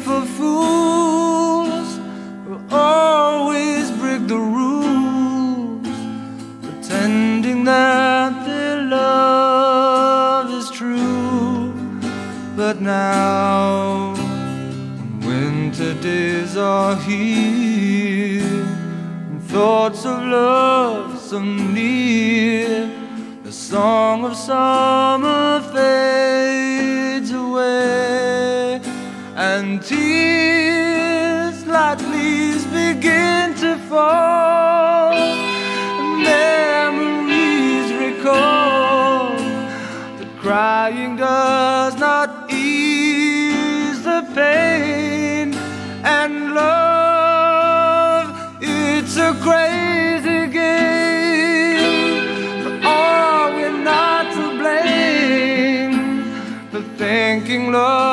for fools who always break the rules, pretending that their love is true. But now, when winter days are here and thoughts of love so near, the song of summer fades away, and tears like leaves begin to fall, and memories recall that crying does not ease the pain. And love, it's a crazy game, for all we're not to blame for thinking love